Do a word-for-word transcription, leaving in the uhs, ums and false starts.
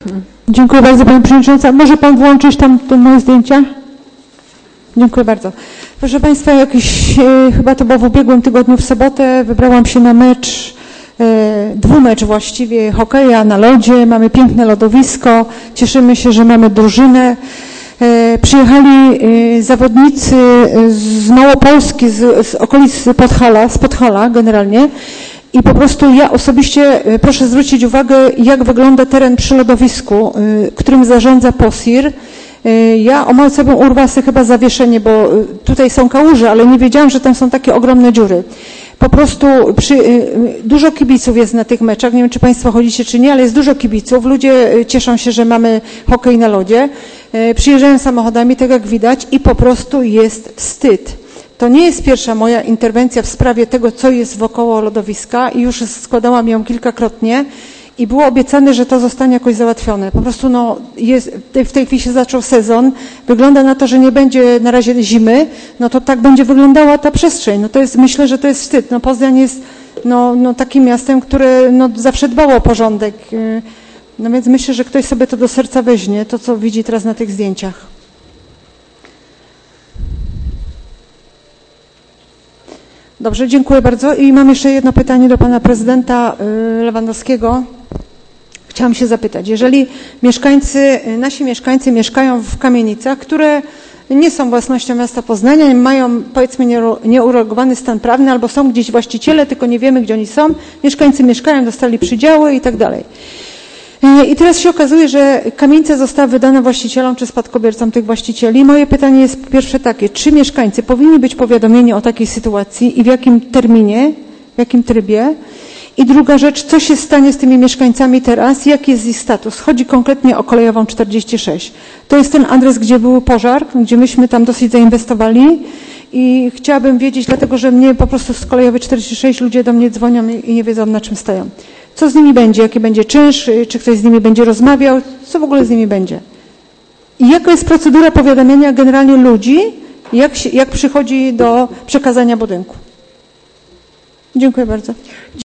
Dziękuję bardzo, Pani Przewodnicząca. Może Pan włączyć tam te moje zdjęcia? Dziękuję bardzo. Proszę Państwa, jakiś, e, chyba to było w ubiegłym tygodniu w sobotę, wybrałam się na mecz, e, dwumecz właściwie, hokeja na lodzie. Mamy piękne lodowisko, cieszymy się, że mamy drużynę. E, przyjechali e, zawodnicy z Małopolski, z, z okolic Podhala, z Podhala generalnie. I po prostu ja osobiście proszę zwrócić uwagę, jak wygląda teren przy lodowisku, którym zarządza POSIR. Ja o małce bym urwała sobie chyba zawieszenie, bo tutaj są kałuże, ale nie wiedziałam, że tam są takie ogromne dziury. Po prostu przy, dużo kibiców jest na tych meczach, nie wiem, czy Państwo chodzicie, czy nie, ale jest dużo kibiców. Ludzie cieszą się, że mamy hokej na lodzie. Przyjeżdżają samochodami, tak jak widać, i po prostu jest wstyd. To nie jest pierwsza moja interwencja w sprawie tego, co jest wokoło lodowiska i już składałam ją kilkakrotnie i było obiecane, że to zostanie jakoś załatwione. Po prostu no, jest, w tej chwili się zaczął sezon, wygląda na to, że nie będzie na razie zimy, no to tak będzie wyglądała ta przestrzeń. No to jest, myślę, że to jest wstyd. No Poznań jest no, no, takim miastem, które no, zawsze dbało o porządek. No więc myślę, że ktoś sobie to do serca weźmie, to co widzi teraz na tych zdjęciach. Dobrze, dziękuję bardzo. I mam jeszcze jedno pytanie do pana prezydenta Lewandowskiego. Chciałam się zapytać, jeżeli mieszkańcy, nasi mieszkańcy mieszkają w kamienicach, które nie są własnością miasta Poznania, mają powiedzmy nieuregulowany stan prawny, albo są gdzieś właściciele, tylko nie wiemy, gdzie oni są, mieszkańcy mieszkają, dostali przydziały i tak dalej. I teraz się okazuje, że kamienica została wydana właścicielom czy spadkobiercom tych właścicieli. Moje pytanie jest pierwsze takie, czy mieszkańcy powinni być powiadomieni o takiej sytuacji i w jakim terminie, w jakim trybie? I druga rzecz, co się stanie z tymi mieszkańcami teraz, jaki jest ich status? Chodzi konkretnie o Kolejową czterdzieści sześć. To jest ten adres, gdzie był pożar, gdzie myśmy tam dosyć zainwestowali i chciałabym wiedzieć, dlatego że mnie po prostu z Kolejowej czterdzieści sześć ludzie do mnie dzwonią i nie wiedzą, na czym stoją. Co z nimi będzie, jaki będzie czynsz, czy ktoś z nimi będzie rozmawiał, co w ogóle z nimi będzie. I jaka jest procedura powiadamiania generalnie ludzi, jak, się, jak przychodzi do przekazania budynku. Dziękuję bardzo.